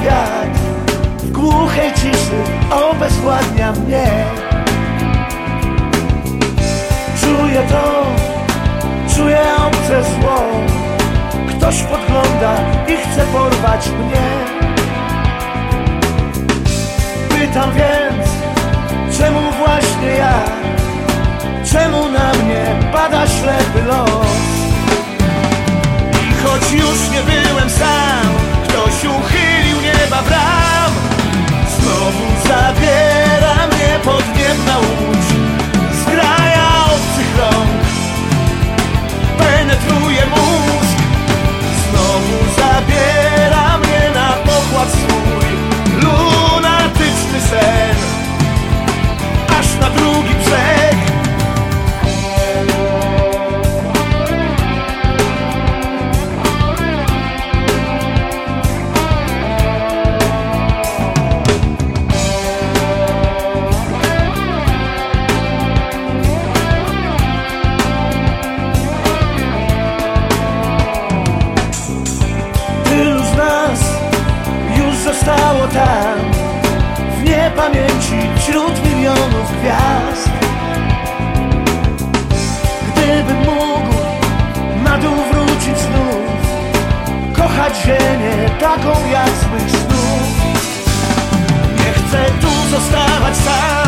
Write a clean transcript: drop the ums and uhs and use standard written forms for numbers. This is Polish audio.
wiatr w głuchej ciszy obezwładnia mnie. Czuję to, czuję obce zło. Ktoś podgląda i chce porwać mnie. Pytam więc, czemu właśnie ja? Czemu na mnie pada ślepy los? I choć już nie byłem sam, ktoś uchylił nieba bram. Znowu zabiera mnie podniebna łódź, zgraja obcych rąk penetruje mózg. Znowu zabiera mnie na pokład swój lunatyczny sen, aż na drugi brzeg. Zostało tam w niepamięci wśród milionów gwiazd. Gdybym mógł na dół wrócić znów, kochać ziemię taką jak z mych snów. Nie chcę tu zostawać sam.